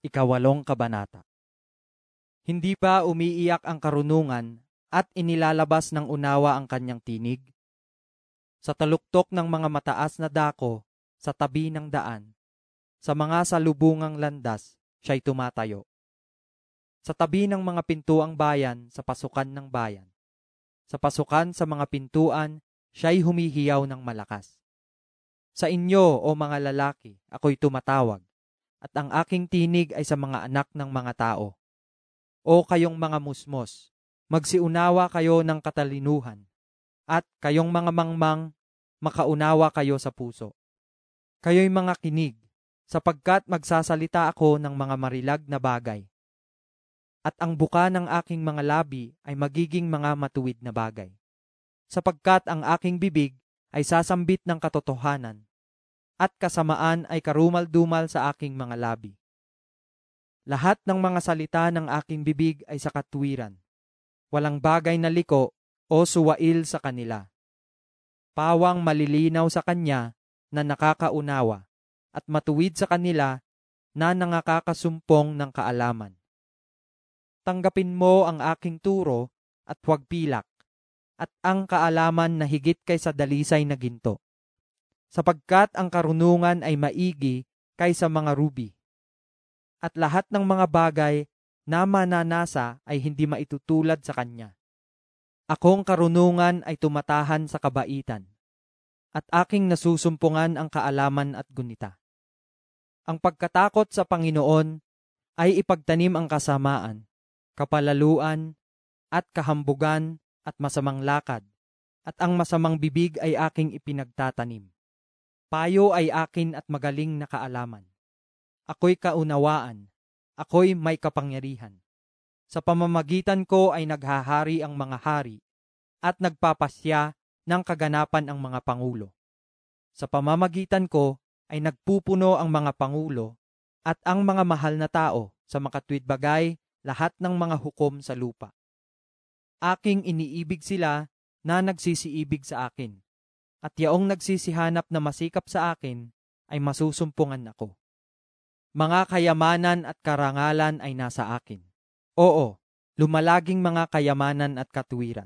Ikawalong kabanata. Hindi ba umiiyak ang karunungan at inilalabas ng unawa ang kanyang tinig? Sa taluktok ng mga mataas na dako, sa tabi ng daan, sa mga salubungang landas, siya'y tumatayo. Sa tabi ng mga pintuang bayan, sa pasukan ng bayan. Sa pasukan sa mga pintuan, siya'y humihiyaw ng malakas. Sa inyo, o mga lalaki, ako'y tumatawag, at ang aking tinig ay sa mga anak ng mga tao. O kayong mga musmos, magsiunawa kayo ng katalinuhan, at kayong mga mangmang, makaunawa kayo sa puso. Kayo'y mga kinig, sapagkat magsasalita ako ng mga marilag na bagay. At ang buka ng aking mga labi ay magiging mga matuwid na bagay. Sapagkat ang aking bibig ay sasambit ng katotohanan, at kasamaan ay karumal-dumal sa aking mga labi. Lahat ng mga salita ng aking bibig ay sa katuwiran. Walang bagay na liko o suwail sa kanila. Pawang malilinaw sa kanya na nakakaunawa, at matuwid sa kanila na nangakakasumpong ng kaalaman. Tanggapin mo ang aking turo at huwag pilak, at ang kaalaman na higit kaysa dalisay na ginto. Sapagkat ang karunungan ay maigi kaysa mga ruby, at lahat ng mga bagay na mananasa ay hindi maitutulad sa kanya. Akong karunungan ay tumatahan sa kabaitan, at aking nasusumpungan ang kaalaman at gunita. Ang pagkatakot sa Panginoon ay ipagtanim ang kasamaan, kapalaluan, at kahambugan, at masamang lakad, at ang masamang bibig ay aking ipinagtatanim. Payo ay akin at magaling na kaalaman. Ako'y kaunawaan, ako'y may kapangyarihan. Sa pamamagitan ko ay naghahari ang mga hari, at nagpapasya ng kaganapan ang mga pangulo. Sa pamamagitan ko ay nagpupuno ang mga pangulo, at ang mga mahal na tao sa makatwid bagay lahat ng mga hukom sa lupa. Aking iniibig sila na nagsisiibig sa akin, at yaong nagsisihanap na masikap sa akin ay masusumpungan ako. Mga kayamanan at karangalan ay nasa akin. Oo, lumalaging mga kayamanan at katuwiran.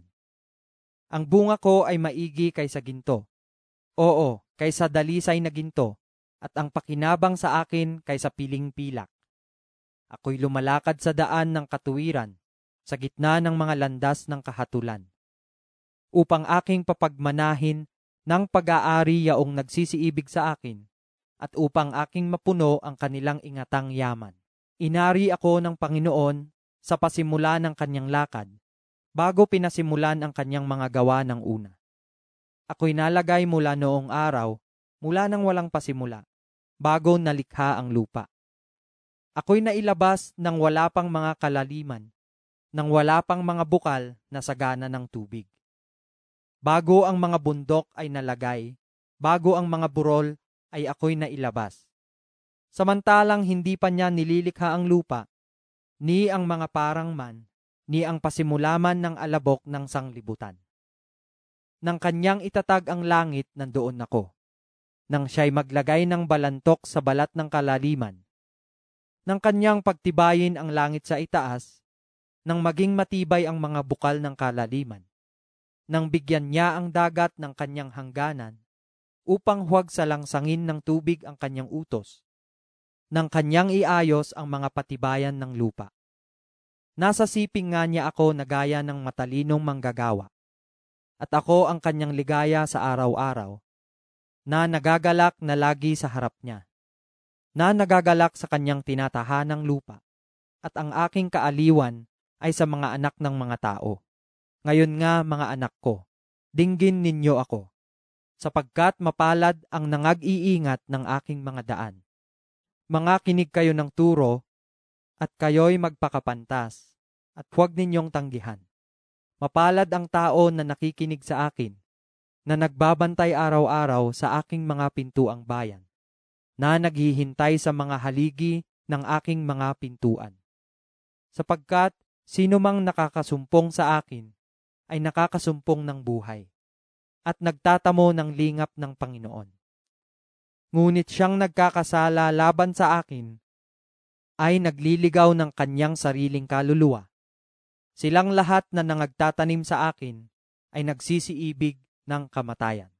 Ang bunga ko ay maigi kaysa ginto. Oo, kaysa dalisay na ginto, at ang pakinabang sa akin kaysa piling pilak. Ako'y lumalakad sa daan ng katuwiran, sa gitna ng mga landas ng kahatulan, upang aking papagmanahin ng pag-aari yaong nagsisiibig sa akin, at upang aking mapuno ang kanilang ingatang yaman. Inari ako ng Panginoon sa pasimula ng kanyang lakad, bago pinasimulan ang kanyang mga gawa ng una. Ako'y nalagay mula noong araw, mula nang walang pasimula, bago nalikha ang lupa. Ako'y nailabas ng wala pang mga kalaliman, ng wala pang mga bukal na sagana ng tubig. Bago ang mga bundok ay nalagay, bago ang mga burol ay ako'y nailabas. Samantalang hindi pa niya nililikha ang lupa, ni ang mga parang man, ni ang pasimulaman ng alabok ng sanglibutan. Nang kanyang itatag ang langit, nandoon ako. Nang siya'y maglagay ng balantok sa balat ng kalaliman. Nang kanyang pagtibayin ang langit sa itaas, nang maging matibay ang mga bukal ng kalaliman. Nang bigyan niya ang dagat ng kanyang hangganan, upang huwag salangsangin ng tubig ang kanyang utos. Nang kanyang iayos ang mga patibayan ng lupa. Nasa siping nga niya ako na gaya ng matalinong manggagawa. At ako ang kanyang ligaya sa araw-araw, na nagagalak na lagi sa harap niya, na nagagalak sa kanyang tinatahanang lupa, at ang aking kaaliwan ay sa mga anak ng mga tao. Ngayon nga, mga anak ko, dinggin ninyo ako, sapagkat mapalad ang nangag-iingat ng aking mga daan. Mga kinig kayo ng turo, at kayo'y magpakapantas, at huwag ninyong tanggihan. Mapalad ang tao na nakikinig sa akin, na nagbabantay araw-araw sa aking mga pintuang bayan, na naghihintay sa mga haligi ng aking mga pintuan. Sapagkat sino mang nakakasumpong sa akin ay nakakasumpong ng buhay, at nagtatamo ng lingap ng Panginoon. Ngunit siyang nagkakasala laban sa akin ay nagliligaw ng kanyang sariling kaluluwa. Silang lahat na nangagtatanim sa akin ay nagsisiibig ng kamatayan.